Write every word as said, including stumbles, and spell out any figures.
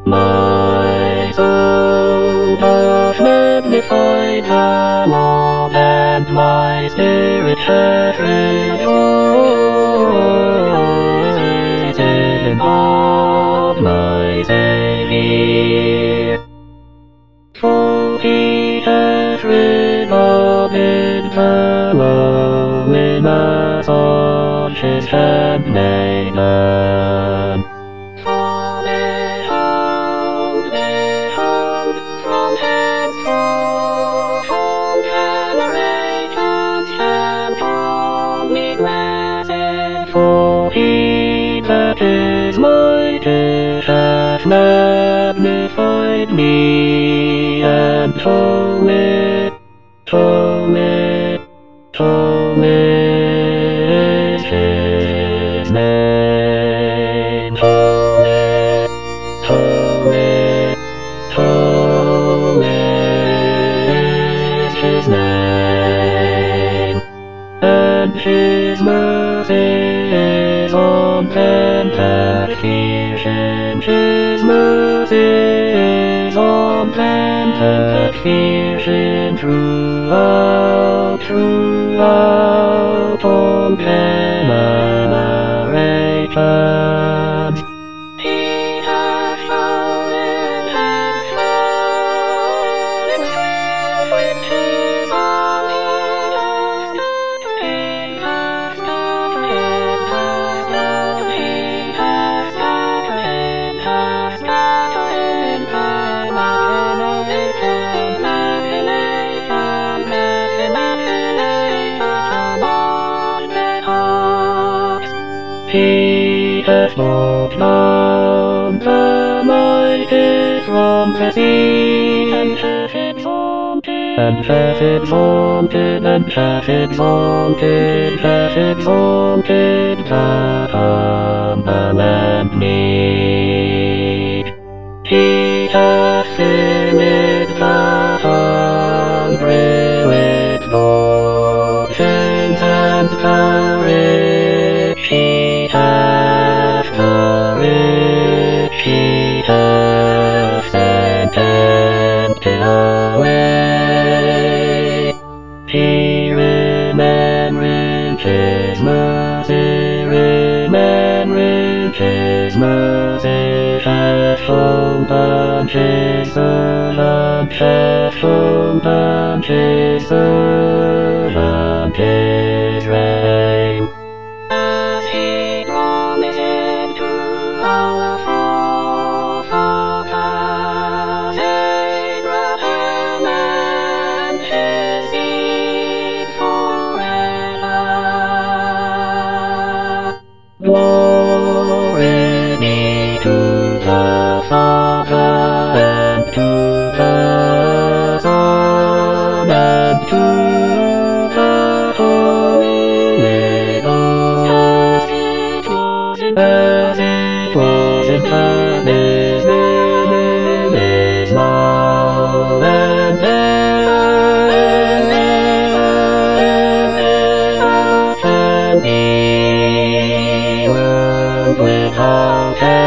My soul doth magnify the Lord, and my spirit hath rejoiced in God my Saviour. For he hath regarded the lowly mass of his handmaiden. For behold, behold, from henceforth all generations shall call me blessed. For he that is mighty hath magnified me, and holy, holy, holy is his name. Holy, holy, holy is his name. And his mercy is on them that fear him. His mercy is on them that fear him throughout, throughout all generations. He hath founded his faith with his own hand. He hath scattered, he hath scattered, he hath scattered, he hath scattered machination, machination, machination on their hearts. He hath brought down the mighty from the sea, and hath exalted, and hath exalted, and hath exalted, hath exalted the humble and meek. He hath filled the hungry with good things, and the rich he hath, the rich he hath sent empty away. He remembered his mercy, remembered his mercy, hath opened his servant, hath opened his servant Israel. As he promised to our forefathers, Abraham and his seed forever. Glory be to the Father, and to the Son, and to the Holy Ghost, as it was in, as it was in time, is, is now, and ever can be, world without end.